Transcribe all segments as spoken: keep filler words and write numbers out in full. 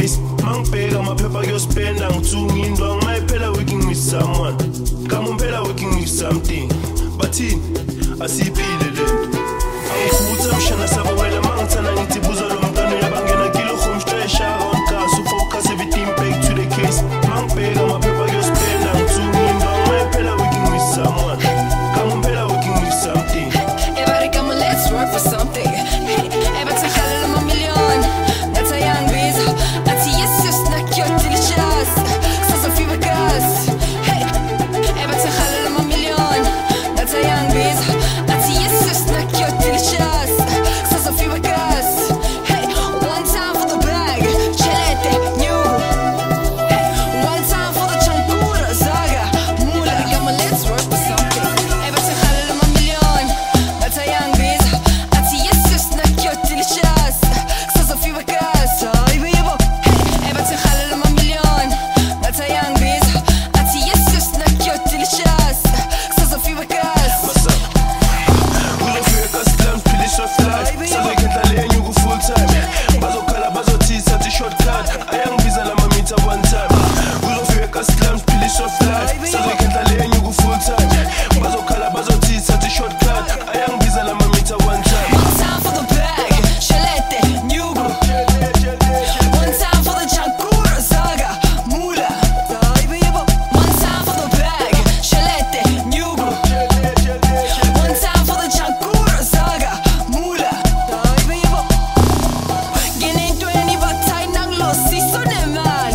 case. Mangibheka amaphepha kuyospenda ngithunga indwangu mayiphela working with someone. Kama umpela working with something. Bathini asiphile lento. Angikhutha mshana sabawela mangithana ngithi buza lo mntwana uyabangena kilo home stretch on car so focus everything back to the case. Mangibheka amaphepha kuyospenda ngithunga indwangu mayiphela working with someone. Kama umpela working with something. Everybody come on, let's work for something. Everybody خلي لما مليون. That's a young biz. That's yes, just not your delicious. So في بكاس. Hey, everybody خلي لما مليون. That's a young biz. That's yes, just not your delicious. So في بكاس. Hey, one time for the bag, chelete, new. Hey, one time for the chankura, zaga, mula. Come on, let's work for something. Everybody خلي لما مليون. That's a young biz. That's yes, just not your delicious. So في بكاس. Ay, baby. Hey, everybody خلي لما مليون. That's a young biz. That's yes, just not your delicious. So في بكاس. What's up? We don't fear cause slams pretty short flight. So they can't tell you you go full time. Bazo kala bazo tea such a shortcut. I am busy la mamita one time. We don't fear cause slams pretty short flight. So they can't tell you you go full time. Bazo kala bazo tea such a shortcut. I am busy la mamita one time. One time for the bag, chelete, new. One time for the chankura, zaga, mula. Ay, baby. One time for the bag, chelete, new. One time for the chankura, zaga, mula. Ay, baby. Ginin twenty batay nang losi so naman.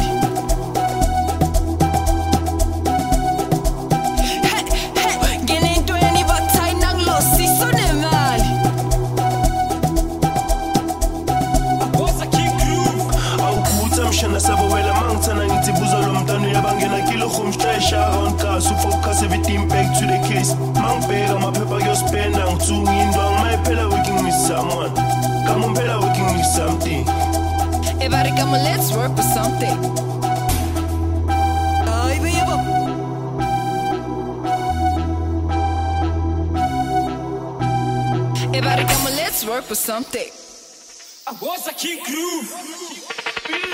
Hey, hey. Ginin twenty batay nang losi so naman. Awukhutha mshana sabawela mangithana ngithi buza lo mntwana uyabangena kilo home stretch on car so focus everything back to the case. Mangibheka amaphepha kuyospenda ngithunga indwangu mayiphela working with someone. Kama umpela working with something. Everybody come on, let's work for something. Ay, baby. Everybody come on, let's work for something. I was a king groove.